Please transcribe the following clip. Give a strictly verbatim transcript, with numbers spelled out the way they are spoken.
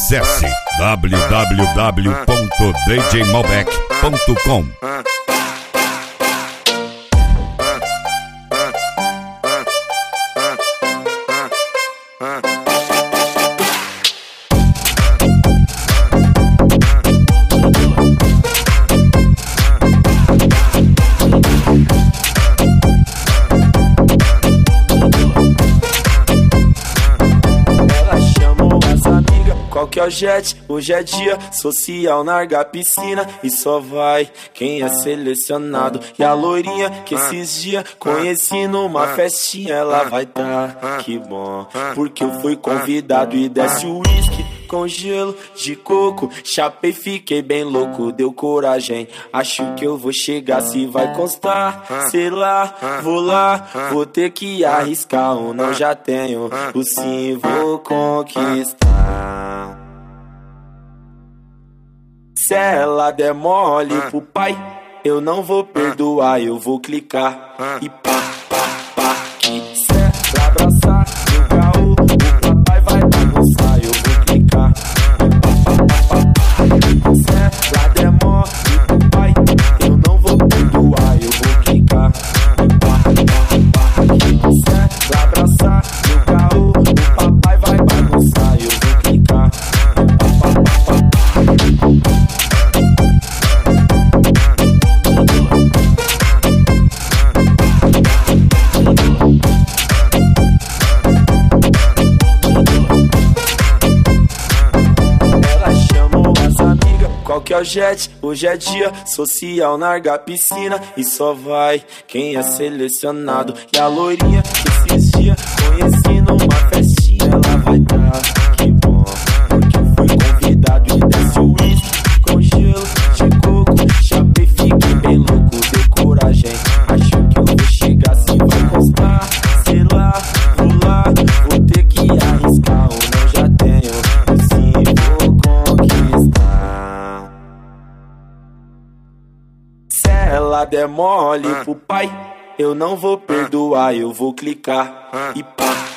Acesse w w w ponto d j malbec ponto com. Qual que é o jet? Hoje é dia social, larga a piscina e só vai quem é selecionado. E a loirinha que esses dias conheci numa festinha, ela vai tá, que bom, porque eu fui convidado. E desce o uísque com gelo de coco, chapei, fiquei bem louco, deu coragem, acho que eu vou chegar, se vai constar, sei lá, vou lá, vou ter que arriscar, ou não já tenho, o sim vou conquistar. Se ela der mole pro pai, eu não vou perdoar, eu vou clicar e pá, pá, pá, que se ela abraçar meu caô, o papai vai bagunçar, eu vou clicar e pá, pá, pá, pá. Se ela der mole pro pai, eu não vou perdoar, eu vou clicar e pá, pá, pá, que se ela abraçar meu caô, o papai vai bagunçar, eu vou clicar e pá, pá, pá, pá. Qual que é o jet? Hoje é dia social, larga a piscina e só vai quem é selecionado. E a loirinha que esses dias conheci numa festinha, ela vai dar, que bom, porque eu fui convidado. E desce o uísque com gelo de coco, chapei, fiquei bem louco, deu coragem, acho que eu vou chegar, se vai constar, sei lá, vou lá, vou ter que arriscar, ou não já tenho, sim vou conquistar. Se ela der mole pro pai, eu não vou perdoar, eu vou clicar e pá.